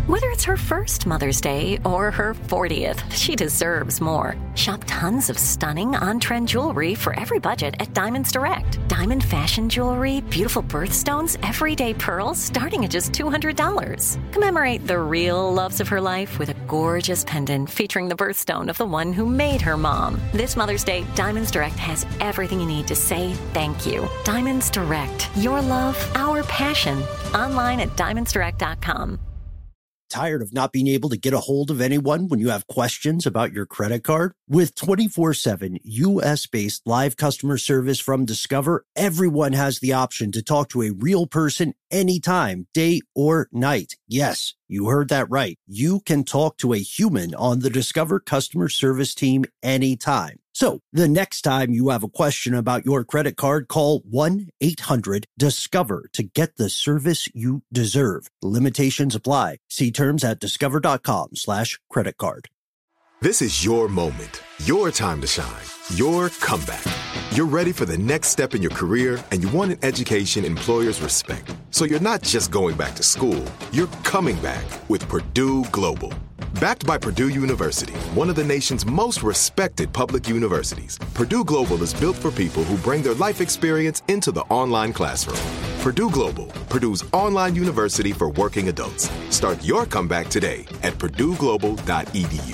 Whether it's her first Mother's Day or her 40th, she deserves more. Shop tons of stunning on-trend jewelry for every budget at Diamonds Direct. Diamond fashion jewelry, beautiful birthstones, everyday pearls starting at just $200. Commemorate the real loves of her life with a gorgeous pendant featuring the birthstone of the one who made her mom. This Mother's Day, Diamonds Direct has everything you need to say thank you. Diamonds Direct. Your love, our passion. Online at diamondsdirect.com. Tired of not being able to get a hold of anyone when you have questions about your credit card? With 24/7 U.S.-based live customer service from Discover, everyone has the option to talk to a real person anytime, day or night. Yes, you heard that right. You can talk to a human on the Discover customer service team anytime. So the next time you have a question about your credit card, call 1-800-DISCOVER to get the service you deserve. Limitations apply. See terms at discover.com/credit card. This is your moment, your time to shine, your comeback. You're ready for the next step in your career, and you want an education employers respect. So you're not just going back to school, you're coming back with Purdue Global. Backed by Purdue University, one of the nation's most respected public universities, Purdue Global is built for people who bring their life experience into the online classroom. Purdue Global, Purdue's online university for working adults. Start your comeback today at purdueglobal.edu.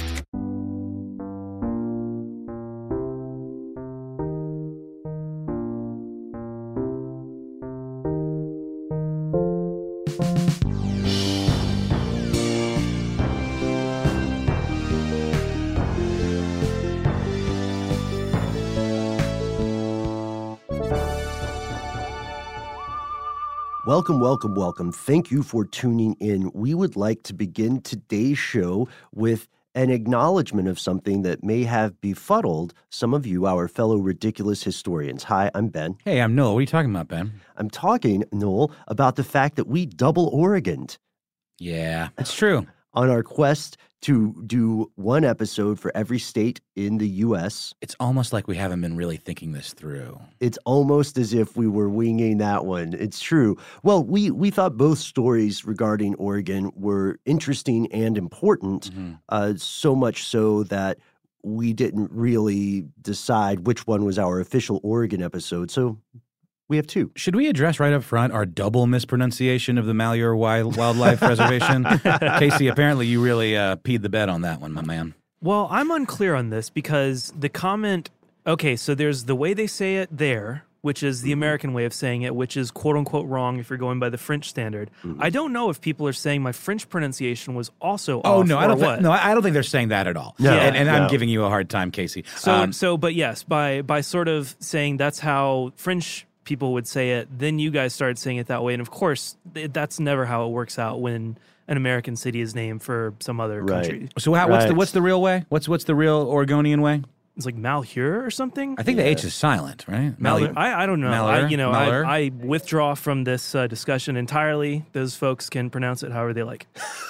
Welcome, welcome, welcome. Thank you for tuning in. We would like to begin today's show with an acknowledgement of something that may have befuddled some of you, our fellow ridiculous historians. Hi, I'm Ben. Hey, I'm Noel. What are you talking about, Ben? I'm talking, Noel, about the fact that we double Oregoned. Yeah, that's true. On our quest to do one episode for every state in the U.S. It's almost like we haven't been really thinking this through. It's almost as if we were winging that one. It's true. Well, we thought both stories regarding Oregon were interesting and important, so much so that we didn't really decide which one was our official Oregon episode. So we have two. Should we address right up front our double mispronunciation of the Malheur Wildlife Reservation? Casey, apparently you really peed the bed on that one, my man. Well, I'm unclear on this because the comment, okay, so there's the way they say it there, which is the American way of saying it, which is quote-unquote wrong if you're going by the French standard. I don't know if people are saying my French pronunciation was also off no, or I don't what. I don't think they're saying that at all. No, and I'm giving you a hard time, Casey. But yes, by sort of saying that's how French people would say it, then you guys started saying it that way. And of course, that's never how it works out when an American city is named for some other country. So what's the real way? What's the real Oregonian way? It's like Malheur or something? I think the H is silent, right? Malheur. I don't know. Malheur? I withdraw from this discussion entirely. Those folks can pronounce it however they like.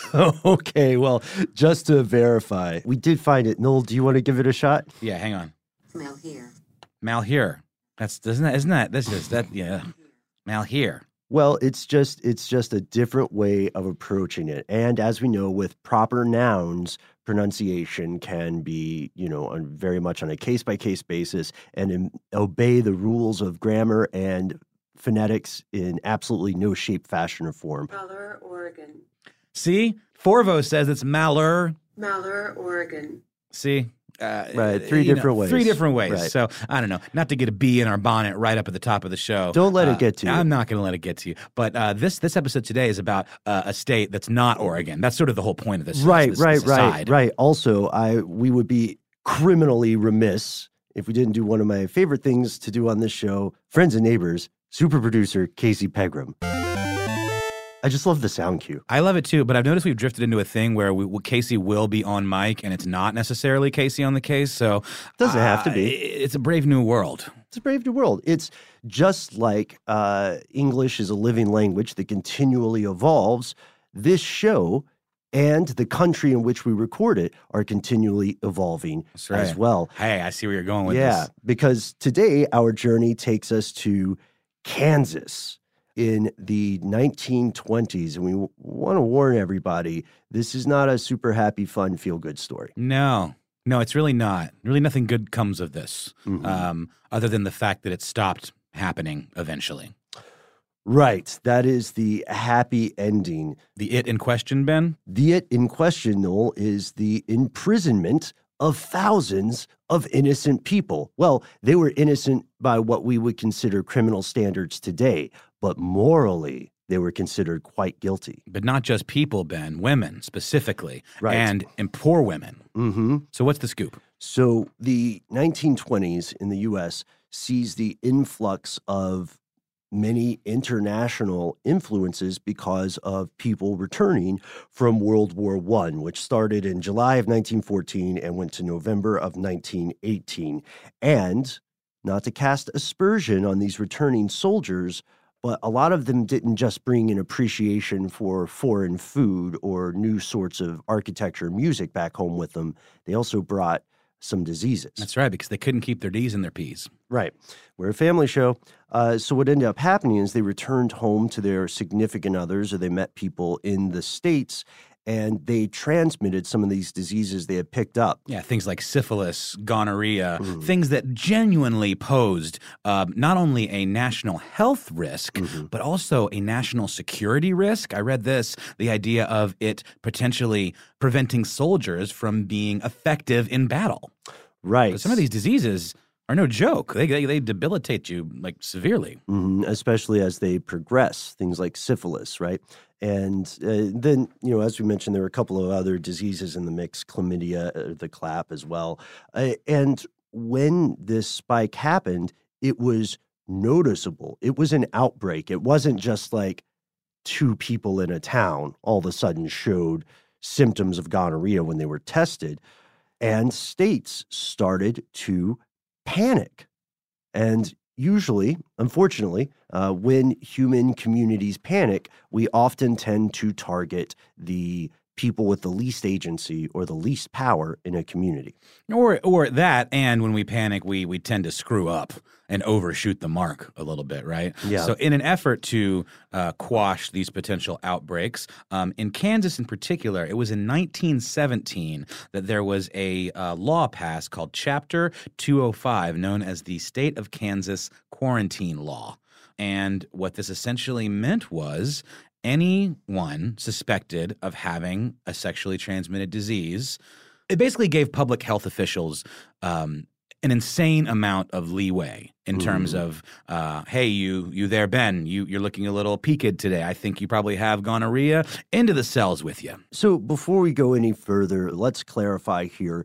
Okay, well, just to verify, we did find it. Noel, do you want to give it a shot? Yeah, hang on. Malheur. Malheur. Malheur. Well, it's just a different way of approaching it. And as we know, with proper nouns, pronunciation can be, very much on a case-by-case basis and obey the rules of grammar and phonetics in absolutely no shape, fashion, or form. Malheur, Oregon. See? Forvo says it's Malheur. Malheur, Oregon. See? Right, three different ways. Three different ways. Right. So, I don't know. Not to get a bee in our bonnet right up at the top of the show. Don't let it get to you. I'm not going to let it get to you. But this episode today is about a state that's not Oregon. That's sort of the whole point of this. Right. Also, we would be criminally remiss if we didn't do one of my favorite things to do on this show, Friends and Neighbors, super producer Casey Pegram. I just love the sound cue. I love it too, but I've noticed we've drifted into a thing where Casey will be on mic and it's not necessarily Casey on the case, so... Doesn't have to be. It's a brave new world. It's a brave new world. It's just like English is a living language that continually evolves. This show and the country in which we record it are continually evolving as well. Hey, I see where you're going with this. Yeah, because today our journey takes us to Kansas. in the 1920s. And we want to warn everybody, this is not a super happy, fun, feel-good story. No, it's really not. Really nothing good comes of this, other than the fact that it stopped happening eventually. Right. That is the happy ending. The it in question, Ben? The it in question, Noel, is the imprisonment of thousands of innocent people. Well, they were innocent by what we would consider criminal standards today, but morally, they were considered quite guilty. But not just people, Ben, women specifically, Right. and poor women. Mm-hmm. So what's the scoop? So the 1920s in the U.S. sees the influx of many international influences because of people returning from World War I, which started in July of 1914 and went to November of 1918. And not to cast aspersion on these returning soldiers, but a lot of them didn't just bring an appreciation for foreign food or new sorts of architecture and music back home with them. They also brought some diseases. That's right, because they couldn't keep their D's and their P's. Right. We're a family show. So what ended up happening is they returned home to their significant others, or they met people in the States, and they transmitted some of these diseases they had picked up. Yeah, things like syphilis, gonorrhea, things that genuinely posed not only a national health risk, but also a national security risk. I read this, the idea of it potentially preventing soldiers from being effective in battle. Right. 'Cause some of these diseases are no joke. They debilitate you, like, severely. Especially as they progress, things like syphilis, right? And then, as we mentioned, there were a couple of other diseases in the mix, chlamydia, the clap as well. And when this spike happened, it was noticeable. It was an outbreak. It wasn't just like two people in a town all of a sudden showed symptoms of gonorrhea when they were tested. And states started to panic. And usually, unfortunately, when human communities panic, we often tend to target the people with the least agency or the least power in a community. Or that, and when we panic, we tend to screw up and overshoot the mark a little bit, right? Yeah. So in an effort to quash these potential outbreaks, in Kansas in particular, it was in 1917 that there was a law passed called Chapter 205, known as the State of Kansas Quarantine Law. And what this essentially meant was anyone suspected of having a sexually transmitted disease, it basically gave public health officials an insane amount of leeway in terms of, hey, you there, Ben, you're looking a little peaked today. I think you probably have gonorrhea. Into the cells with you. So before we go any further, let's clarify here.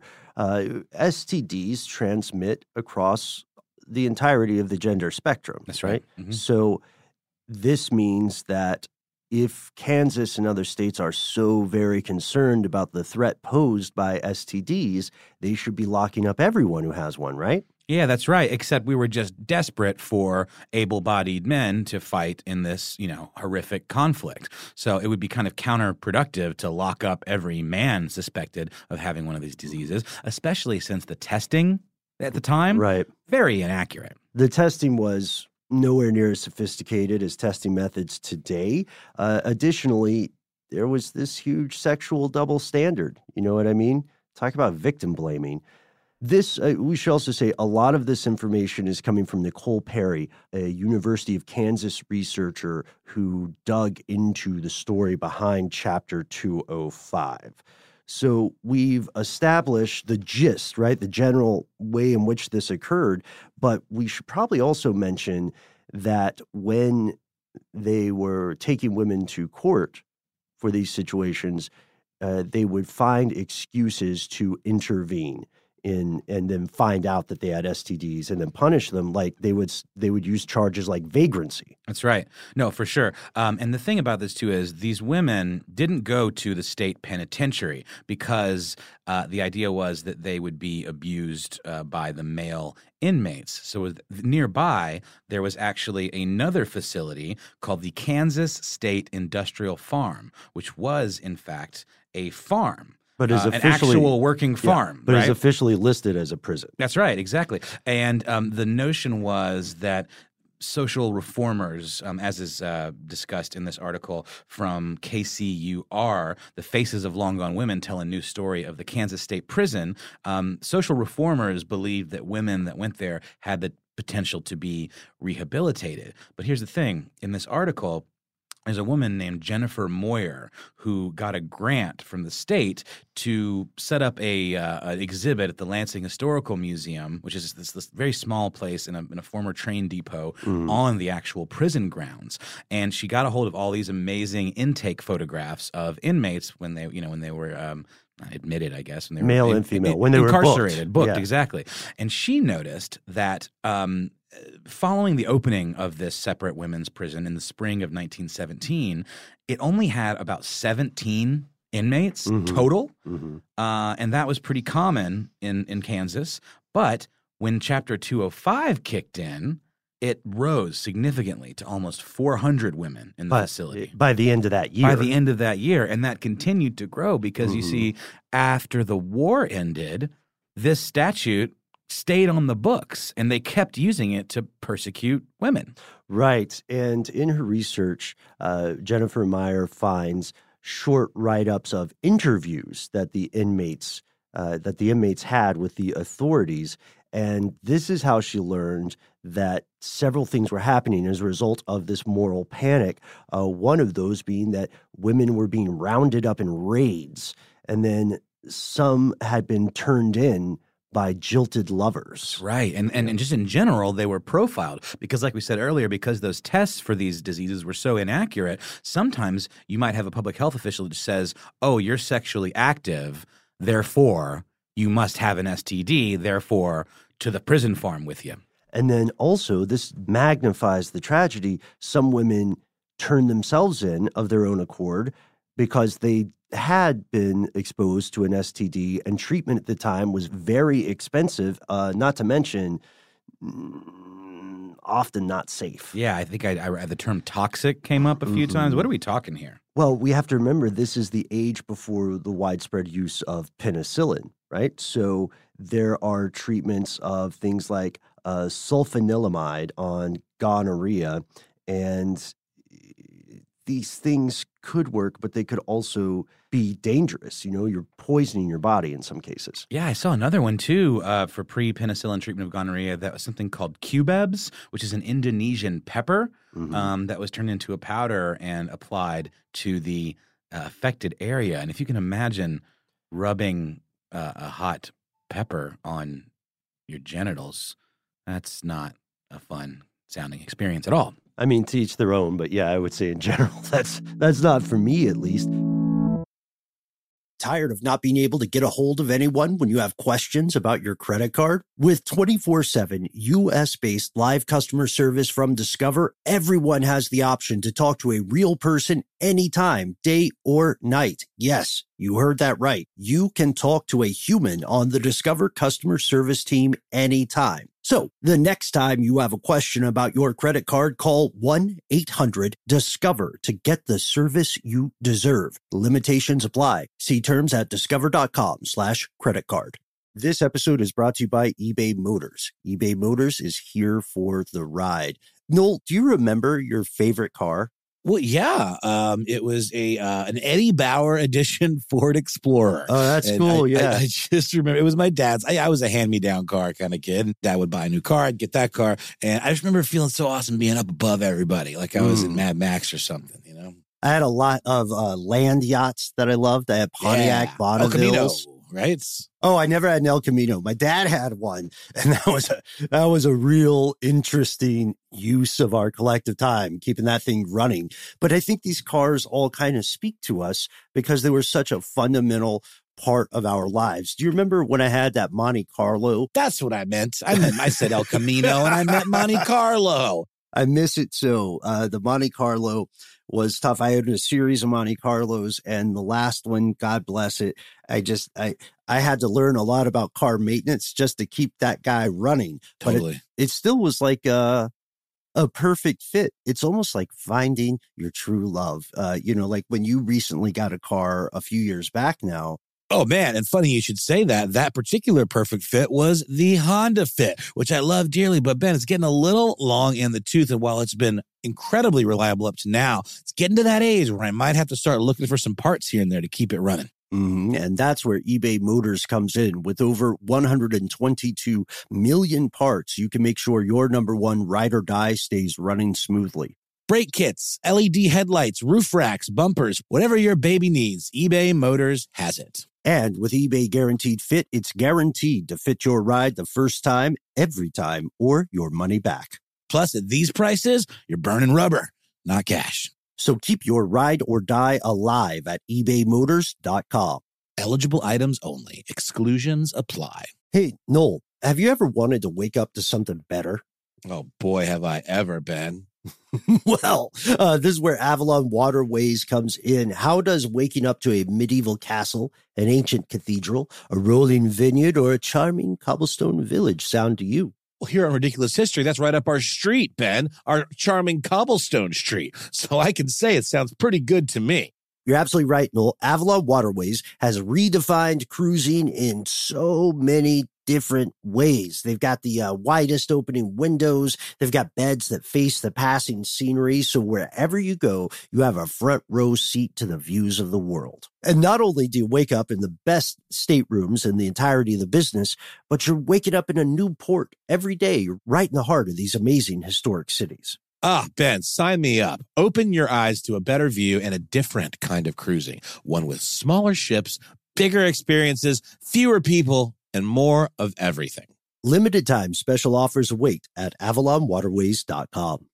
STDs transmit across the entirety of the gender spectrum. That's right. Mm-hmm. So this means that if Kansas and other states are so very concerned about the threat posed by STDs, they should be locking up everyone who has one, right? Yeah, that's right. Except we were just desperate for able-bodied men to fight in this, horrific conflict. So it would be kind of counterproductive to lock up every man suspected of having one of these diseases, especially since the testing at the time, right, very inaccurate. The testing was nowhere near as sophisticated as testing methods today. Additionally, there was this huge sexual double standard. You know what I mean? Talk about victim blaming. This, we should also say, a lot of this information is coming from Nicole Perry, a University of Kansas researcher who dug into the story behind Chapter 205. So we've established the gist, right, the general way in which this occurred, but we should probably also mention that when they were taking women to court for these situations, they would find excuses to intervene and then find out that they had STDs and then punish them. Like they would use charges like vagrancy. That's right. No, for sure. And the thing about this too is these women didn't go to the state penitentiary because the idea was that they would be abused by the male inmates. So nearby, there was actually another facility called the Kansas State Industrial Farm, which was in fact a farm. But is an actual working farm. But right? is officially listed as a prison. That's right, exactly. And the notion was that social reformers, as is discussed in this article from KCUR, The Faces of Long Gone Women tell a new story of the Kansas State Prison. Social reformers believed that women that went there had the potential to be rehabilitated. But here's the thing. In this article, there's a woman named Jennifer Moyer who got a grant from the state to set up an exhibit at the Lansing Historical Museum, which is this very small place in a former train depot on the actual prison grounds. And she got a hold of all these amazing intake photographs of inmates when they were admitted, I guess, when they were male and female, when they were incarcerated, booked, Yeah. exactly. And she noticed that following the opening of this separate women's prison in the spring of 1917, it only had about 17 inmates total, and that was pretty common in Kansas. But when Chapter 205 kicked in, it rose significantly to almost 400 women in the facility. By the end of that year. By the end of that year, and that continued to grow because you see, after the war ended, this statute stayed on the books, and they kept using it to persecute women. Right. And in her research, Jennifer Meyer finds short write-ups of interviews that the inmates had with the authorities. And this is how she learned that several things were happening as a result of this moral panic. One of those being that women were being rounded up in raids, and then some had been turned in by jilted lovers. Right. And just in general, they were profiled because, like we said earlier, because those tests for these diseases were so inaccurate, sometimes you might have a public health official that says, oh, you're sexually active, therefore you must have an STD, therefore to the prison farm with you. And then also, this magnifies the tragedy. Some women turn themselves in of their own accord because they had been exposed to an STD, and treatment at the time was very expensive, not to mention often not safe. Yeah, I think the term toxic came up a few times. What are we talking here? Well, we have to remember this is the age before the widespread use of penicillin, right? So there are treatments of things like sulfanilamide on gonorrhea, and these things could work, but they could also be dangerous. You know, you're poisoning your body in some cases. Yeah, I saw another one too for pre-penicillin treatment of gonorrhea. That was something called cubebs, which is an Indonesian pepper that was turned into a powder and applied to the affected area. And if you can imagine rubbing a hot pepper on your genitals, that's not a fun sounding experience at all. I mean, to each their own, but yeah, I would say in general, that's not for me at least. Tired of not being able to get a hold of anyone when you have questions about your credit card? With 24/7 U.S.-based live customer service from Discover, everyone has the option to talk to a real person anytime, day or night. Yes, you heard that right. You can talk to a human on the Discover customer service team anytime. So the next time you have a question about your credit card, call 1-800-DISCOVER to get the service you deserve. Limitations apply. See terms at discover.com/credit card. This episode is brought to you by eBay Motors. eBay Motors is here for the ride. Noel, do you remember your favorite car? Well, yeah. It was an Eddie Bauer edition Ford Explorer. Oh, that's And cool. I just remember it was my dad's. I was a hand-me-down car kind of kid. Dad would buy a new car, I'd get that car. And I just remember feeling so awesome being up above everybody, like I was in Mad Max or something, you know? I had a lot of land yachts that I loved. I had Pontiac El Camino, Bonnevilles. right? Oh, I never had an El Camino. My dad had one, and that was a real interesting use of our collective time, keeping that thing running. But I think these cars all kind of speak to us because they were such a fundamental part of our lives. Do you remember when I had that Monte Carlo? That's what I meant. I said El Camino and I meant Monte Carlo. I miss it so. The Monte Carlo was tough. I had a series of Monte Carlos, and the last one, God bless it, I had to learn a lot about car maintenance just to keep that guy running. Totally. But it still was like a perfect fit. It's almost like finding your true love. Like when you recently got a car a few years back now, Oh, man. And funny you should say that. That particular perfect fit was the Honda Fit, which I love dearly. But, Ben, it's getting a little long in the tooth. And while it's been incredibly reliable up to now, it's getting to that age where I might have to start looking for some parts here and there to keep it running. And that's where eBay Motors comes in. With over 122 million parts, you can make sure your number one ride or die stays running smoothly. Brake kits, LED headlights, roof racks, bumpers, whatever your baby needs, eBay Motors has it. And with eBay Guaranteed Fit, it's guaranteed to fit your ride the first time, every time, or your money back. Plus, at these prices, you're burning rubber, not cash. So keep your ride or die alive at ebaymotors.com. Eligible items only. Exclusions apply. Hey, Noel, have you ever wanted to wake up to something better? Oh, boy, have I ever been. Well, this is where Avalon Waterways comes in. How does waking up to a medieval castle, an ancient cathedral, a rolling vineyard, or a charming cobblestone village sound to you? Well, here on Ridiculous History, that's right up our street, Ben, our charming cobblestone street. So I can say it sounds pretty good to me. You're absolutely right, Noel. Avalon Waterways has redefined cruising in so many different ways. They've got the widest opening windows. They've got beds that face the passing scenery. So wherever you go, you have a front row seat to the views of the world. And not only do you wake up in the best staterooms in the entirety of the business, but you're waking up in a new port every day. You're right in the heart of these amazing historic cities. Ah, Ben, sign me up. Open your eyes to a better view and a different kind of cruising. One with smaller ships, bigger experiences, fewer people, and more of everything. Limited time special offers await at avalonwaterways.com.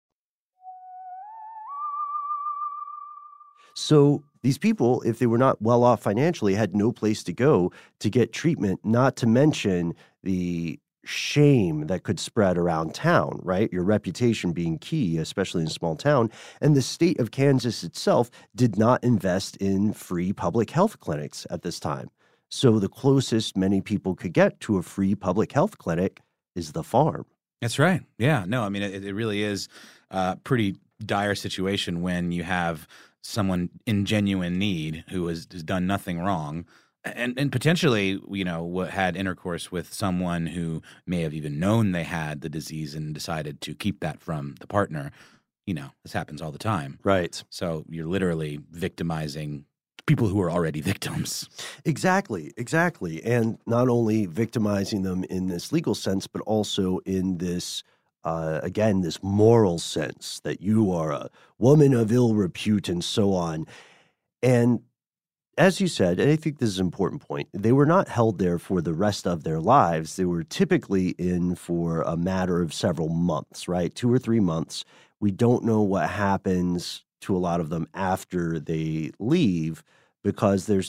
So these people, if they were not well off financially, had no place to go to get treatment, not to mention the shame that could spread around town, right? Your reputation being key, especially in a small town. And the state of Kansas itself did not invest in free public health clinics at this time. So the closest many people could get to a free public health clinic is the farm. That's right. Yeah. No, I mean, it really is a pretty dire situation when you have someone in genuine need who has done nothing wrong and potentially, you know, had intercourse with someone who may have even known they had the disease and decided to keep that from the partner. You know, this happens all the time. Right. So you're literally victimizing people who are already victims. Exactly. And not only victimizing them in this legal sense, but also in this, again, this moral sense that you are a woman of ill repute and so on. And as you said, and I think this is an important point, they were not held there for the rest of their lives. They were typically in for a matter of several months, right? 2 or 3 months. We don't know what happens to a lot of them after they leave because there's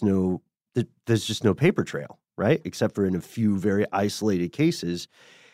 just no paper trail, right? Except for in a few very isolated cases.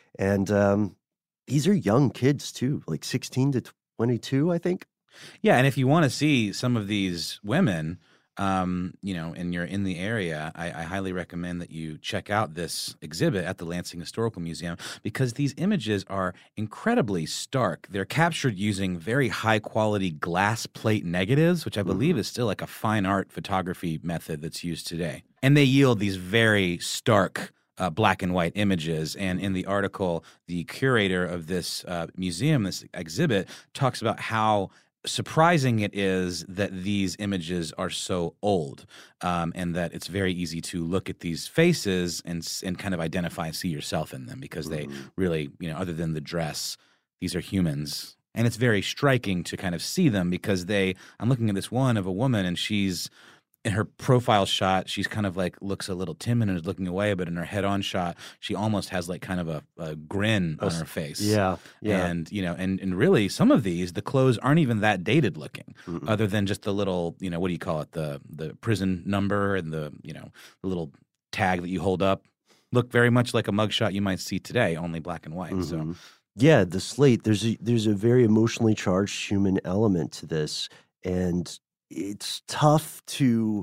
And these are young kids too, like 16 to 22, I think. Yeah, and if you want to see some of these women, you know, and you're in the area, I highly recommend that you check out this exhibit at the Lansing Historical Museum because these images are incredibly stark. They're captured using very high-quality glass plate negatives, which I believe is still like a fine art photography method that's used today. And they yield these very stark black and white images. And in the article, the curator of this museum, this exhibit, talks about how surprising it is that these images are so old, and that it's very easy to look at these faces and kind of identify and see yourself in them because they really, you know, other than the dress, these are humans. And it's very striking to kind of see them because I'm looking at this one of a woman and she's in her profile shot, she's kind of like looks a little timid and is looking away, but in her head-on shot, she almost has like kind of a grin on her face. Yeah. And, you know, and really some of these, the clothes aren't even that dated looking, other than just the little, you know, what do you call it? The prison number and the, you know, the little tag that you hold up. Look very much like a mugshot you might see today, only black and white. So yeah, the slate, there's a very emotionally charged human element to this. And it's tough to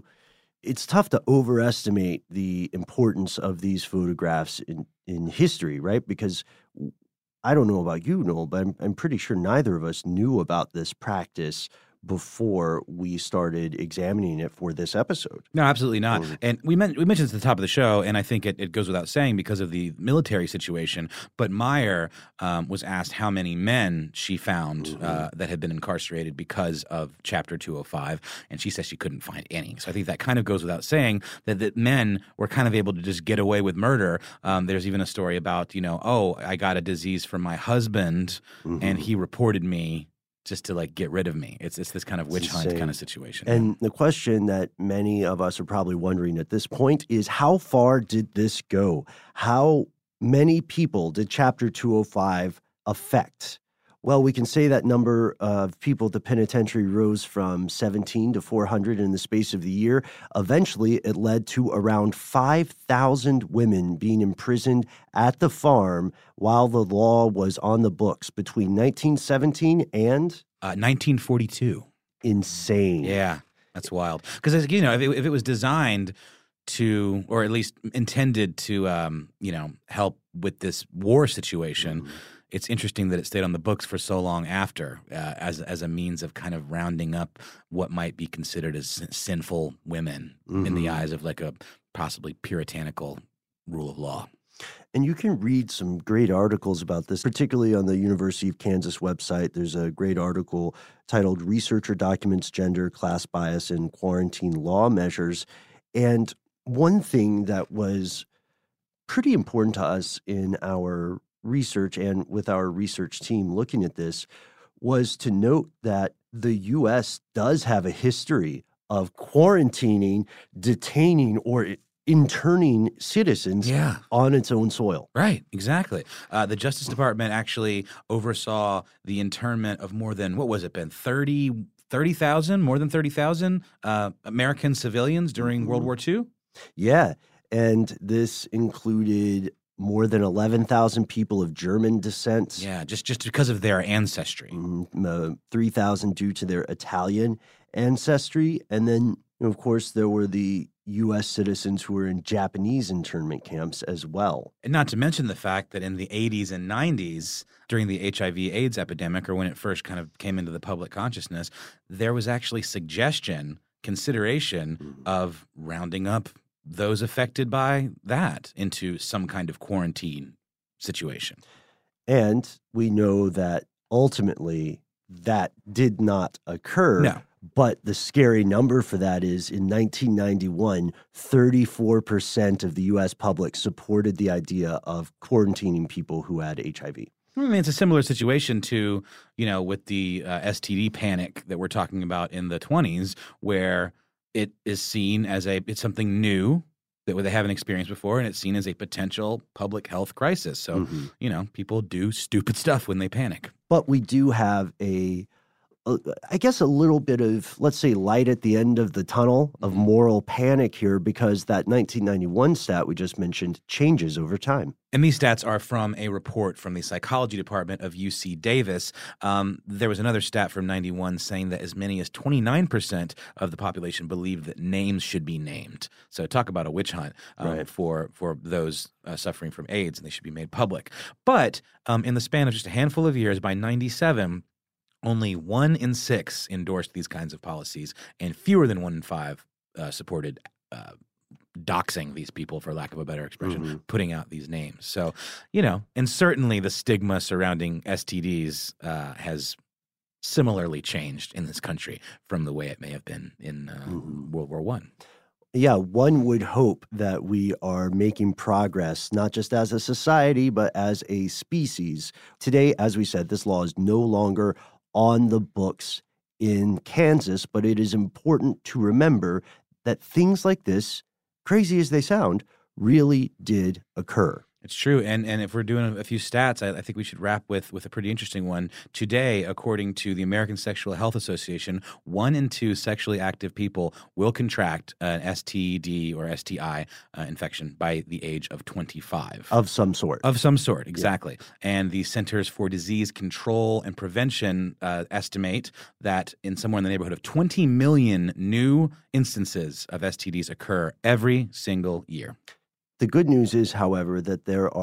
overestimate the importance of these photographs in history, right? Because I don't know about you, Noel, but I'm pretty sure neither of us knew about this practice before we started examining it for this episode. No, absolutely not. And we mentioned this at the top of the show, and I think it goes without saying because of the military situation. But Meyer was asked how many men she found that had been incarcerated because of Chapter 205, and she says she couldn't find any. So I think that kind of goes without saying that men were kind of able to just get away with murder. There's even a story about, I got a disease from my husband, and he reported me just to get rid of me. It's this kind of witch hunt kind of situation. And the question that many of us are probably wondering at this point is, how far did this go? How many people did Chapter 205 affect? Well, we can say that number of people at the penitentiary rose from 17 to 400 in the space of the year. Eventually, it led to around 5,000 women being imprisoned at the farm while the law was on the books between 1917 and 1942. Insane. Yeah, that's wild. Because if it was designed to, or at least intended to, help with this war situation. It's interesting that it stayed on the books for so long after, as a means of kind of rounding up what might be considered as sinful women in the eyes of a possibly puritanical rule of law. And you can read some great articles about this, particularly on the University of Kansas website. There's a great article titled "Researcher Documents Gender, Class Bias, and Quarantine Law Measures." And one thing that was pretty important to us in our research and with our research team looking at this was to note that the U.S. does have a history of quarantining, detaining, or interning citizens on its own soil. Right, exactly. The Justice Department actually oversaw the internment of more than, what was it, Ben? 30,000, more than 30,000 American civilians during World War II? Yeah, and this included more than 11,000 people of German descent. Yeah, just because of their ancestry. 3,000 due to their Italian ancestry. And then, of course, there were the U.S. citizens who were in Japanese internment camps as well. And not to mention the fact that in the 80s and 90s, during the HIV/AIDS epidemic, or when it first kind of came into the public consciousness, there was actually consideration of rounding up those affected by that into some kind of quarantine situation. And we know that ultimately that did not occur. No. But the scary number for that is in 1991, 34% of the U.S. public supported the idea of quarantining people who had HIV. I mean, it's a similar situation to, with the STD panic that we're talking about in the 20s, where it is seen as it's something new that they haven't experienced before, and it's seen as a potential public health crisis. So, people do stupid stuff when they panic. But we do have I guess a little bit of, let's say, light at the end of the tunnel of moral panic here, because that 1991 stat we just mentioned changes over time. And these stats are from a report from the psychology department of UC Davis. There was another stat from 91 saying that as many as 29% of the population believed that names should be named. So talk about a witch hunt for those suffering from AIDS, and they should be made public. But in the span of just a handful of years, by 97, only 1 in 6 endorsed these kinds of policies, and fewer than 1 in 5 supported doxing these people, for lack of a better expression, putting out these names. So, and certainly the stigma surrounding STDs has similarly changed in this country from the way it may have been in World War I. Yeah, one would hope that we are making progress, not just as a society, but as a species. Today, as we said, this law is no longer on the books in Kansas, but it is important to remember that things like this, crazy as they sound, really did occur. It's true. And if we're doing a few stats, I think we should wrap with a pretty interesting one. Today, according to the American Sexual Health Association, 1 in 2 sexually active people will contract an STD or STI infection by the age of 25. Of some sort. Of some sort, exactly. Yeah. And the Centers for Disease Control and Prevention estimate that in somewhere in the neighborhood of 20 million new instances of STDs occur every single year. The good news is, however, that there are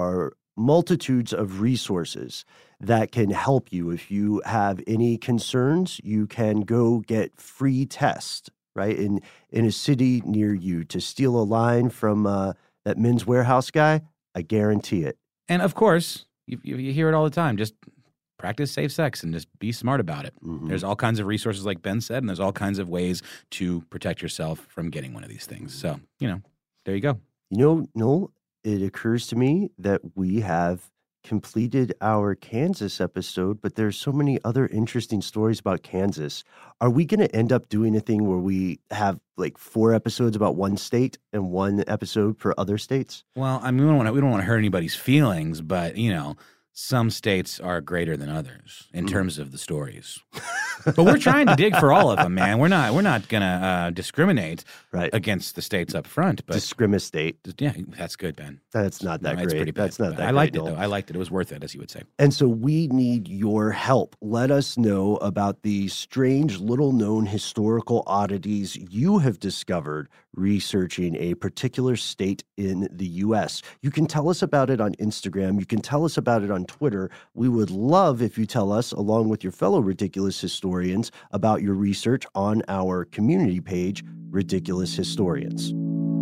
multitudes of resources that can help you. If you have any concerns, you can go get free tests, right? In a city near you. To steal a line from that Men's Warehouse guy, I guarantee it. And of course, you hear it all the time. Just practice safe sex and just be smart about it. Mm-hmm. There's all kinds of resources like Ben said, and there's all kinds of ways to protect yourself from getting one of these things. So, there you go. Noel, it occurs to me that we have completed our Kansas episode, but there's so many other interesting stories about Kansas. Are we going to end up doing a thing where we have like 4 episodes about one state and 1 episode for other states? Well, I mean, we don't want to hurt anybody's feelings, but some states are greater than others in terms of the stories. But we're trying to dig for all of them, man. We're not gonna discriminate against the states up front. But discriminate. Yeah, that's good, Ben. That's not that great. It's pretty bad. That's not that. I liked great, it though. I liked it. It was worth it, as you would say. And so we need your help. Let us know about the strange, little-known historical oddities you have discovered researching a particular state in the U.S. You can tell us about it on Instagram. You can tell us about it on Twitter. We would love if you tell us, along with your fellow ridiculous historians, about your research on our community page, Ridiculous Historians.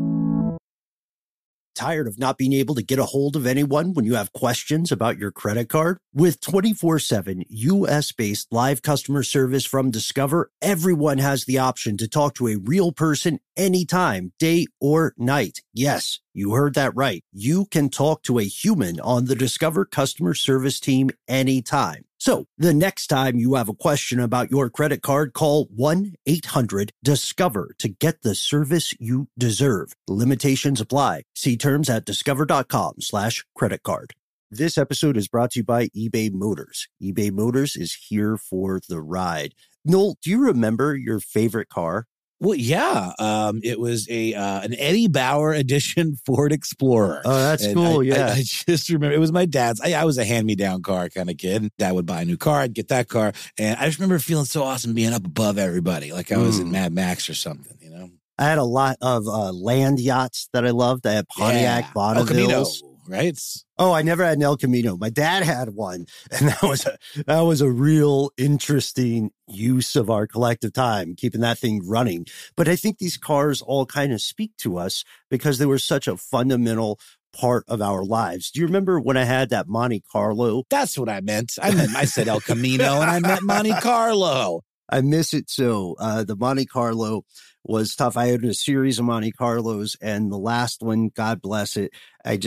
Tired of not being able to get a hold of anyone when you have questions about your credit card? With 24/7 U.S.-based live customer service from Discover, everyone has the option to talk to a real person anytime, day or night. Yes, you heard that right. You can talk to a human on the Discover customer service team anytime. So the next time you have a question about your credit card, call 1-800-DISCOVER to get the service you deserve. Limitations apply. See terms at discover.com/credit card. This episode is brought to you by eBay Motors. eBay Motors is here for the ride. Noel, do you remember your favorite car? Well, yeah. It was an Eddie Bauer edition Ford Explorer. Oh, that's cool. I just remember it was my dad's. I was a hand-me-down car kind of kid. Dad would buy a new car. I'd get that car. And I just remember feeling so awesome being up above everybody, like I was in Mad Max or something, I had a lot of land yachts that I loved. I had Pontiac Bonnevilles. Right? Oh, I never had an El Camino. My dad had one, and that was a real interesting use of our collective time, keeping that thing running. But I think these cars all kind of speak to us because they were such a fundamental part of our lives. Do you remember when I had that Monte Carlo? That's what I meant. I said El Camino, and I meant Monte Carlo. I miss it so. The Monte Carlo was tough. I had a series of Monte Carlos, and the last one, God bless it, I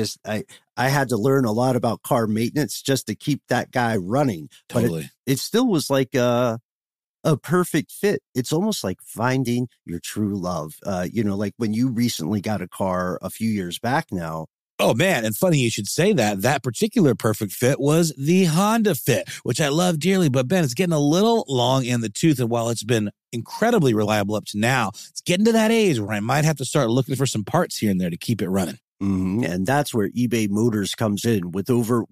had to learn a lot about car maintenance just to keep that guy running. Totally. But it still was like a perfect fit. It's almost like finding your true love. Like when you recently got a car a few years back now. Oh, man. And funny you should say that. That particular perfect fit was the Honda Fit, which I love dearly. But, Ben, it's getting a little long in the tooth. And while it's been incredibly reliable up to now, it's getting to that age where I might have to start looking for some parts here and there to keep it running. Mm-hmm. And that's where eBay Motors comes in. With over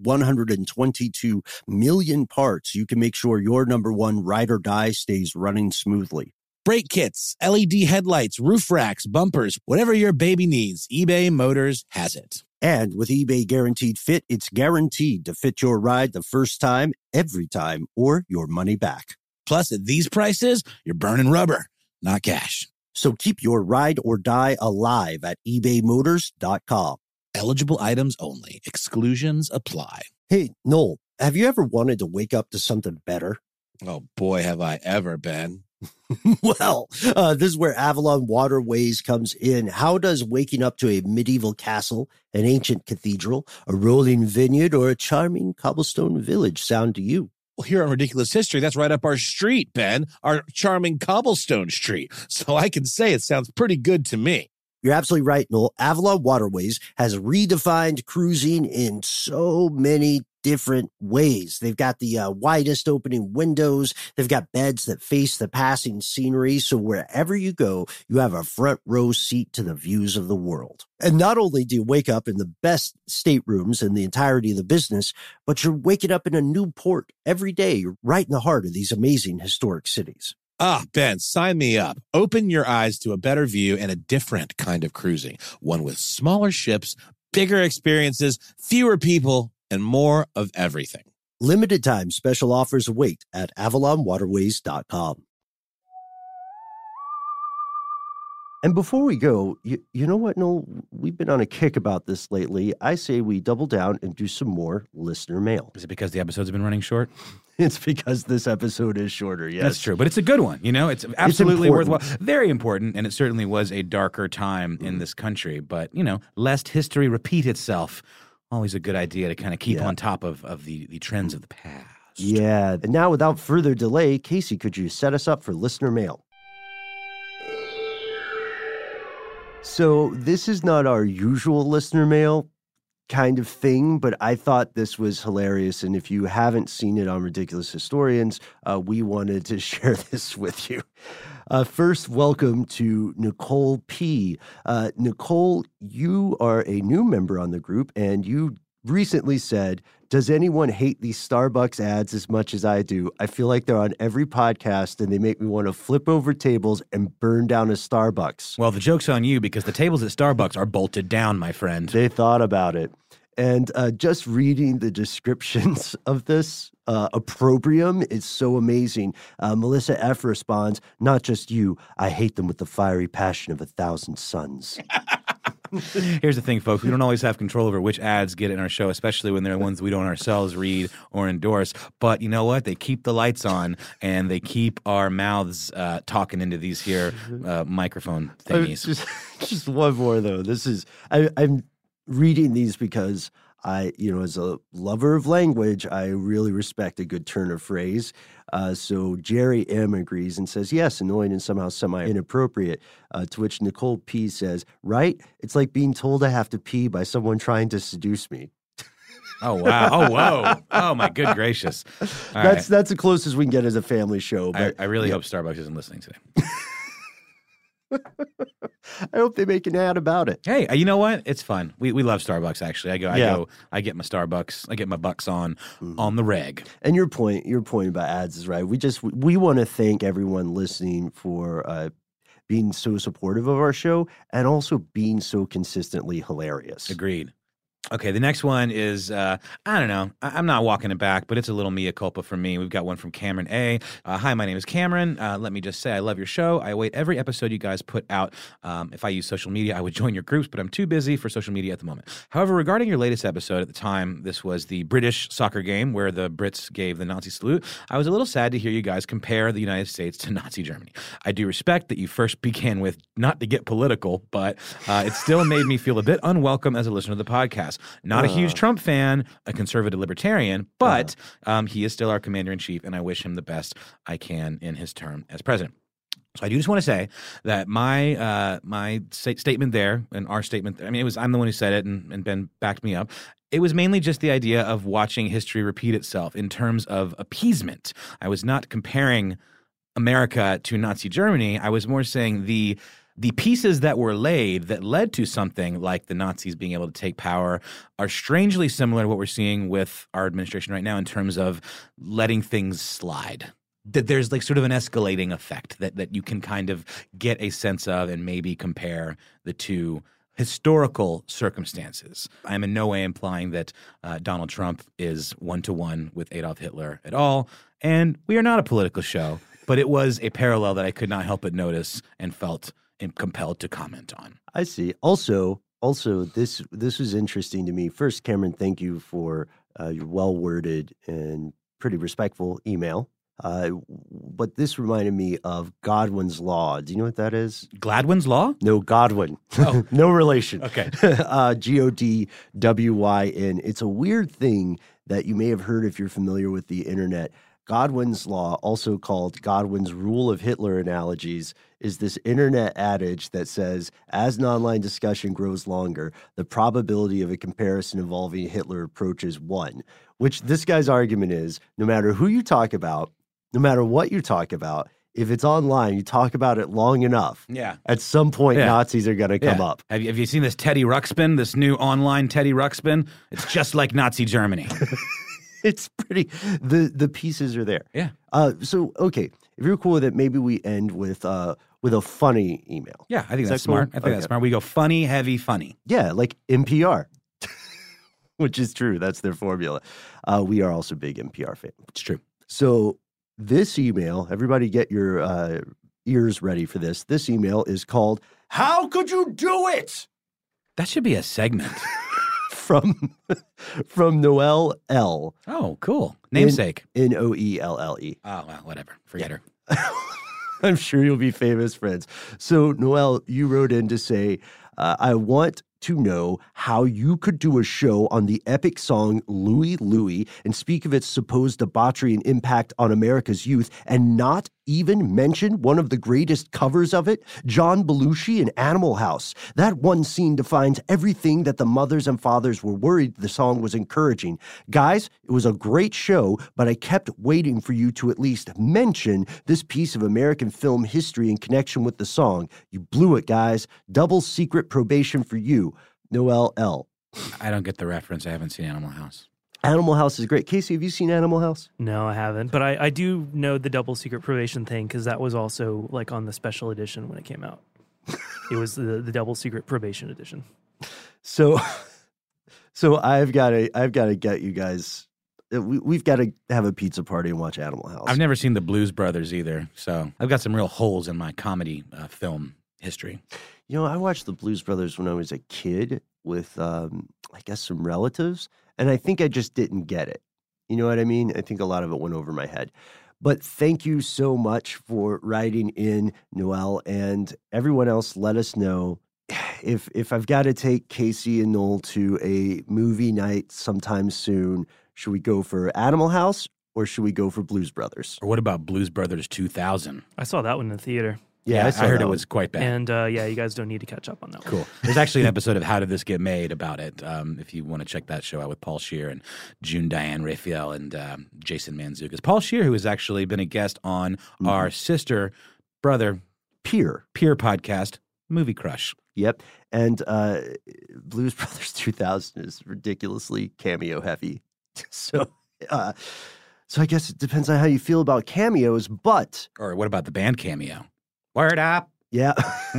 122 million parts, you can make sure your number one ride or die stays running smoothly. Brake kits, LED headlights, roof racks, bumpers, whatever your baby needs, eBay Motors has it. And with eBay Guaranteed Fit, it's guaranteed to fit your ride the first time, every time, or your money back. Plus, at these prices, you're burning rubber, not cash. So keep your ride or die alive at ebaymotors.com. Eligible items only. Exclusions apply. Hey, Noel, have you ever wanted to wake up to something better? Oh, boy, have I ever, Ben. Well, this is where Avalon Waterways comes in. How does waking up to a medieval castle, an ancient cathedral, a rolling vineyard, or a charming cobblestone village sound to you? Well, here on Ridiculous History, that's right up our street, Ben, our charming cobblestone street. So I can say it sounds pretty good to me. You're absolutely right, Noel. Avalon Waterways has redefined cruising in so many different ways. They've got the widest opening windows. They've got beds that face the passing scenery. So wherever you go, you have a front row seat to the views of the world. And not only do you wake up in the best staterooms in the entirety of the business, but you're waking up in a new port every day. You're right in the heart of these amazing historic cities. Ah, Ben, sign me up. Open your eyes to a better view and a different kind of cruising. One with smaller ships, bigger experiences, fewer people, and more of everything. Limited time special offers await at AvalonWaterways.com. And before we go, you know what, Noel? We've been on a kick about this lately. I say we double down and do some more listener mail. Is it because the episodes have been running short? It's because this episode is shorter, yes. That's true, but it's a good one. You know, it's absolutely important. worthwhile. Very important, and it certainly was a darker time in this country. But, you know, lest history repeat itself, always a good idea to kind of keep on top of the trends of the past. Yeah, and now without further delay, Casey, could you set us up for listener mail? So this is not our usual listener mail kind of thing, but I thought this was hilarious. And if you haven't seen it on Ridiculous Historians, we wanted to share this with you. First, welcome to Nicole P. Nicole, you are a new member on the group, and you recently said, does anyone hate these Starbucks ads as much as I do? I feel like they're on every podcast and they make me want to flip over tables and burn down a Starbucks. Well, the joke's on you because the tables at Starbucks are bolted down, my friend. They thought about it. And just reading the descriptions of this opprobrium is so amazing. Melissa F. responds, not just you, I hate them with the fiery passion of 1,000 suns. Here's the thing, folks. We don't always have control over which ads get in our show, especially when they're ones we don't ourselves read or endorse. But you know what? They keep the lights on, and they keep our mouths talking into these here microphone thingies. Just one more, though. This is I'm reading these because I, as a lover of language, I really respect a good turn of phrase. So Jerry M. agrees and says, yes, annoying and somehow semi-inappropriate, to which Nicole P. says, right? It's like being told I have to pee by someone trying to seduce me. Oh, wow. Oh, whoa. Oh, my good gracious. That's the closest we can get as a family show. But I really hope Starbucks isn't listening today. I hope they make an ad about it. Hey, you know what? It's fun. We love Starbucks, actually. I get my Starbucks. I get my bucks on the reg. And your point about ads is right. We want to thank everyone listening for being so supportive of our show and also being so consistently hilarious. Agreed. Okay, the next one is, I don't know. I'm not walking it back, but it's a little mea culpa for me. We've got one from Cameron A. Hi, my name is Cameron. Let me just say I love your show. I await every episode you guys put out. If I use social media, I would join your groups, but I'm too busy for social media at the moment. However, regarding your latest episode, at the time, this was the British soccer game where the Brits gave the Nazi salute. I was a little sad to hear you guys compare the United States to Nazi Germany. I do respect that you first began with not to get political, but it still made me feel a bit unwelcome as a listener to the podcast. Not a huge Trump fan, a conservative libertarian, but he is still our commander-in-chief, and I wish him the best I can in his term as president. So I do just want to say that my statement there and our statement, I'm the one who said it, and Ben backed me up. It was mainly just the idea of watching history repeat itself in terms of appeasement. I was not comparing America to Nazi Germany. I was more saying the pieces that were laid that led to something like the Nazis being able to take power are strangely similar to what we're seeing with our administration right now in terms of letting things slide. That there's like sort of an escalating effect that you can kind of get a sense of and maybe compare the two historical circumstances. I'm in no way implying that Donald Trump is one-to-one with Adolf Hitler at all, and we are not a political show, but it was a parallel that I could not help but notice and felt compelled to comment on. I see. Also, this was interesting to me. First, Cameron, thank you for your well-worded and pretty respectful email. But this reminded me of Godwin's Law. Do you know what that is? Gladwin's Law? No, Godwin. Oh. No relation. Okay. Godwyn. It's a weird thing that you may have heard if you're familiar with the internet. Godwin's Law, also called Godwin's Rule of Hitler Analogies, is this internet adage that says, as an online discussion grows longer, the probability of a comparison involving Hitler approaches 1, which this guy's argument is, no matter who you talk about, no matter what you talk about, if it's online, you talk about it long enough. Yeah. At some point, Nazis are going to come up. Have you seen this Teddy Ruxpin, this new online Teddy Ruxpin? It's just like Nazi Germany. It's pretty. The pieces are there. Yeah. So okay, if you're cool with it, maybe we end with a funny email. Yeah, I think that's cool? smart. I think that's smart. We go funny, heavy, funny. Yeah, like NPR. which is true. That's their formula. We are also big NPR fans. It's true. So this email, everybody get your ears ready for this. This email is called, "How Could You Do It?" That should be a segment. From Noelle L. Oh, cool. Namesake. Noelle. Oh, well, whatever. Forget her. I'm sure you'll be famous friends. So, Noelle, you wrote in to say, I want to know how you could do a show on the epic song Louie Louie and speak of its supposed debauchery and impact on America's youth and not even mention one of the greatest covers of it, John Belushi in Animal House. That one scene defines everything that the mothers and fathers were worried the song was encouraging. Guys, it was a great show, but I kept waiting for you to at least mention this piece of American film history in connection with the song. You blew it, guys. Double secret probation for you. Noelle L. I don't get the reference. I haven't seen Animal House. Animal House is great. Casey, have you seen Animal House? No, I haven't. But I do know the double secret probation thing because that was also like on the special edition when it came out. It was the double secret probation edition. So I've got to get you guys. We've got to have a pizza party and watch Animal House. I've never seen the Blues Brothers either, so I've got some real holes in my comedy film history. You know, I watched the Blues Brothers when I was a kid with, I guess, some relatives, and I think I just didn't get it. You know what I mean? I think a lot of it went over my head. But thank you so much for writing in, Noelle, and everyone else. Let us know if I've got to take Casey and Noel to a movie night sometime soon. Should we go for Animal House or should we go for Blues Brothers? Or what about Blues Brothers 2000? I saw that one in the theater. Yeah, I heard it was quite bad. And you guys don't need to catch up on that one. Cool. There's actually an episode of How Did This Get Made about it. If you want to check that show out with Paul Scheer and June Diane Raphael and Jason Mantzoukas. Paul Scheer, who has actually been a guest on our sister, brother, peer podcast, Movie Crush. Yep. And Blues Brothers 2000 is ridiculously cameo heavy. So I guess it depends on how you feel about cameos, but... Or what about the band Cameo? Word up. Yeah.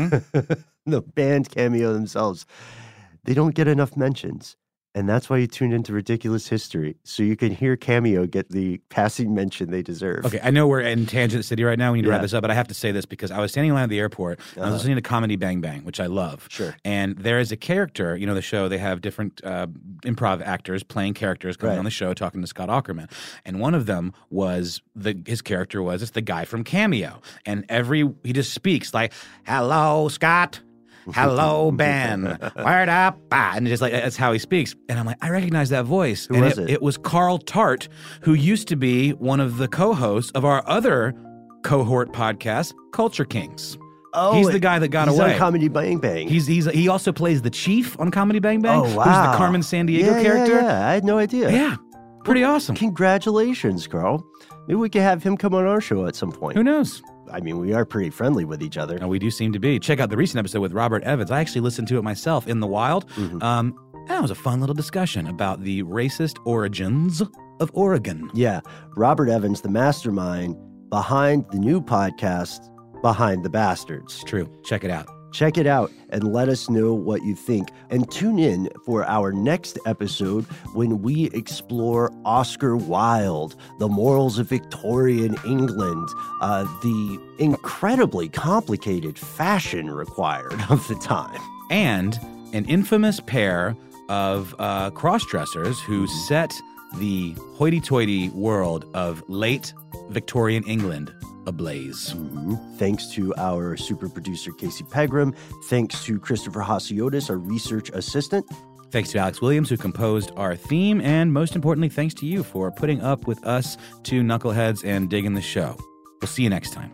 The band Cameo themselves, they don't get enough mentions. And that's why you tuned into Ridiculous History, so you can hear Cameo get the passing mention they deserve. Okay, I know we're in Tangent City right now. We need to wrap this up, but I have to say this because I was standing in line at the airport, and I was listening to Comedy Bang Bang, which I love. Sure. And there is a character, you know, the show, they have different improv actors playing characters coming on the show talking to Scott Aukerman. And one of them was, his character was, it's the guy from Cameo. And he just speaks like, hello, Scott. Hello, Ben. Word up. And just like, that's how he speaks. And I'm like, I recognize that voice. Who was it? It was Carl Tart, who used to be one of the co-hosts of our other cohort podcast, Culture Kings. Oh, he's the guy that got away. He's on Comedy Bang Bang. He also plays the chief on Comedy Bang Bang. Oh, wow. Who's the Carmen Sandiego character. Yeah, I had no idea. Yeah. Pretty awesome. Congratulations, Carl. Maybe we could have him come on our show at some point. Who knows? I mean, we are pretty friendly with each other. No, we do seem to be. Check out the recent episode with Robert Evans. I actually listened to it myself in the wild. And it was a fun little discussion about the racist origins of Oregon. Yeah. Robert Evans, the mastermind behind the new podcast, Behind the Bastards. It's true. Check it out. Check it out and let us know what you think. And tune in for our next episode when we explore Oscar Wilde, the morals of Victorian England, the incredibly complicated fashion required of the time. And an infamous pair of cross-dressers who set the hoity-toity world of late Victorian England ablaze. Thanks to our super producer, Casey Pegram. Thanks to Christopher Hasiotis, our research assistant. Thanks to Alex Williams, who composed our theme. And most importantly, thanks to you for putting up with us two knuckleheads and digging the show. We'll see you next time.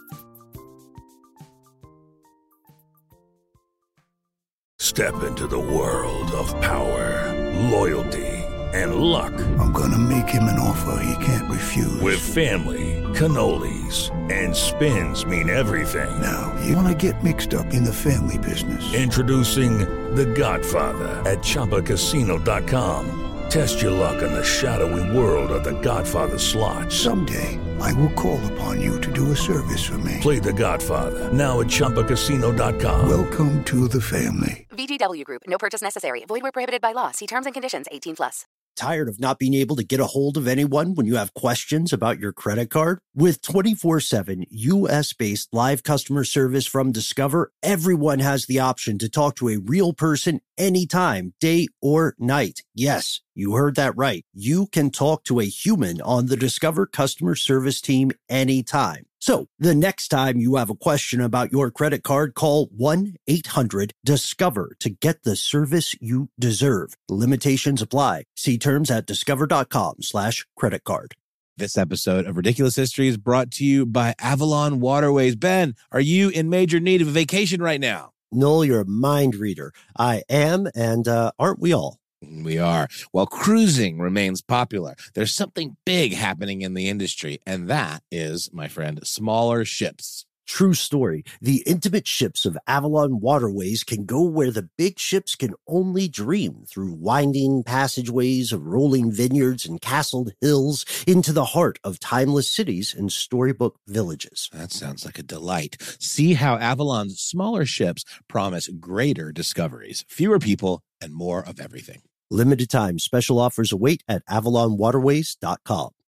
Step into the world of power, loyalty, and luck. I'm gonna make him an offer he can't refuse. With family, cannolis, and spins mean everything. Now, you wanna get mixed up in the family business. Introducing The Godfather at ChumbaCasino.com. Test your luck in the shadowy world of The Godfather slot. Someday, I will call upon you to do a service for me. Play The Godfather, now at ChumbaCasino.com. Welcome to the family. VGW Group. No purchase necessary. Void where prohibited by law. See terms and conditions. 18+. Tired of not being able to get a hold of anyone when you have questions about your credit card? With 24/7 U.S.-based live customer service from Discover, everyone has the option to talk to a real person anytime, day or night. Yes, you heard that right. You can talk to a human on the Discover customer service team anytime. So the next time you have a question about your credit card, call 1-800-DISCOVER to get the service you deserve. Limitations apply. See terms at discover.com/credit card. This episode of Ridiculous History is brought to you by Avalon Waterways. Ben, are you in major need of a vacation right now? Noel, you're a mind reader. I am, and aren't we all? We are. While cruising remains popular, there's something big happening in the industry, and that is, my friend, smaller ships. True story. The intimate ships of Avalon Waterways can go where the big ships can only dream, through winding passageways of rolling vineyards and castled hills into the heart of timeless cities and storybook villages. That sounds like a delight. See how Avalon's smaller ships promise greater discoveries, fewer people, and more of everything. Limited time special offers await at avalonwaterways.com.